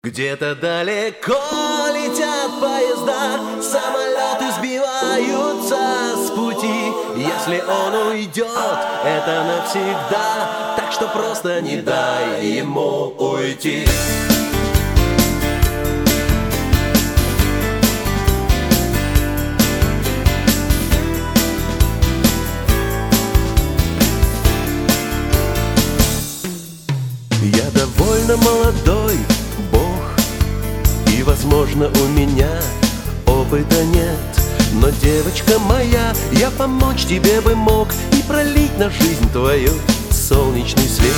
Где-то далеко летят поезда, самолеты сбиваются с пути. Если он уйдет, это навсегда, так что просто не дай ему уйти. Я довольно молодой, и, возможно, у меня опыта нет. Но, девочка моя, я помочь тебе бы мог и пролить на жизнь твою солнечный свет.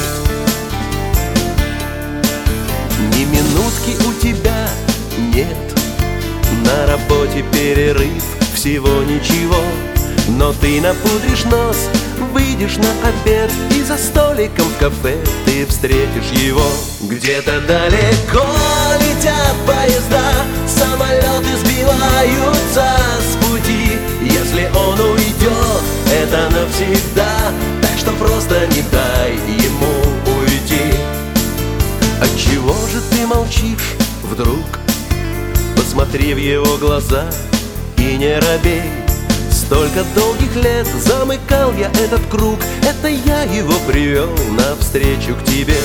Ни минутки у тебя нет, на работе перерыв, всего ничего. Но ты напудришь нос, выйдешь на обед, и за столиком в кафе ты встретишь его. Где-то далеко летят поезда, самолеты сбиваются с пути. Если он уйдет, это навсегда, так что просто не дай ему уйти. Отчего же ты молчишь вдруг? Посмотри в его глаза и не робей. Столько долгих лет замыкал я этот круг, это я его привел навстречу к тебе.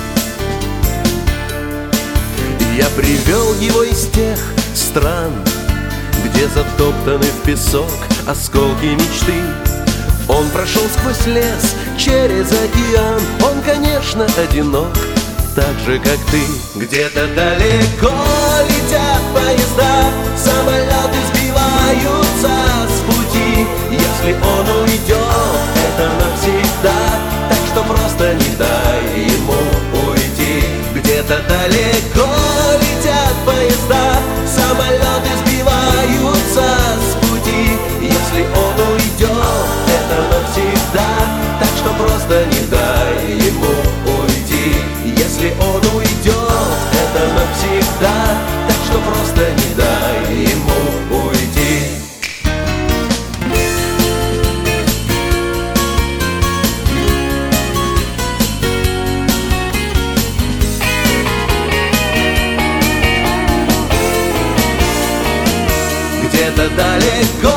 Я привел его из тех стран, где затоптаны в песок осколки мечты. Он прошел сквозь лес, через океан, он, конечно, одинок, так же, как ты. Где-то далеко летят поезда, самолеты сбиваются с пути. Если он уйдет, это навсегда, так что просто не дай ему уйти. Где-то далеко летят поезда, самолеты сбиваются с пути. Если он уйдет, это навсегда, так что просто не дай ему уйти. Если он уйдет, это навсегда, так что просто не дай ему уйти. Где-то далеко